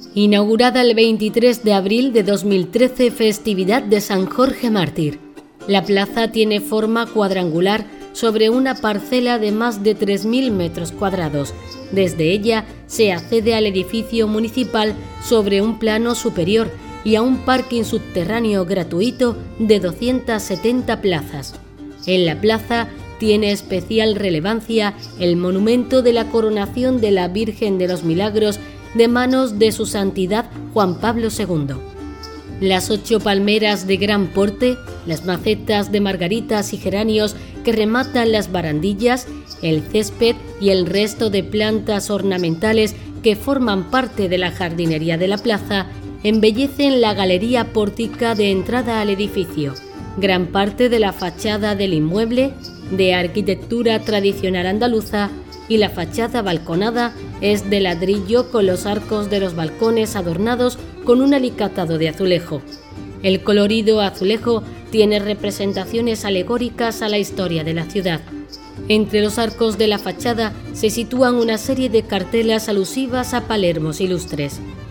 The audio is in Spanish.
Inaugurada el 23 de abril de 2013, festividad de San Jorge Mártir. La plaza tiene forma cuadrangular sobre una parcela de más de 3.000 metros cuadrados. Desde ella se accede al edificio municipal sobre un plano superior y a un parking subterráneo gratuito de 270 plazas. En la plaza tiene especial relevancia el monumento de la coronación de la Virgen de los Milagros de manos de su santidad Juan Pablo II. Las 8 palmeras de gran porte, las macetas de margaritas y geranios que rematan las barandillas, el césped y el resto de plantas ornamentales que forman parte de la jardinería de la plaza embellecen la galería pórtica de entrada al edificio. Gran parte de la fachada del inmueble, de arquitectura tradicional andaluza, y la fachada balconada es de ladrillo con los arcos de los balcones adornados con un alicatado de azulejo. El colorido azulejo tiene representaciones alegóricas a la historia de la ciudad. Entre los arcos de la fachada se sitúan una serie de cartelas alusivas a Palermos ilustres.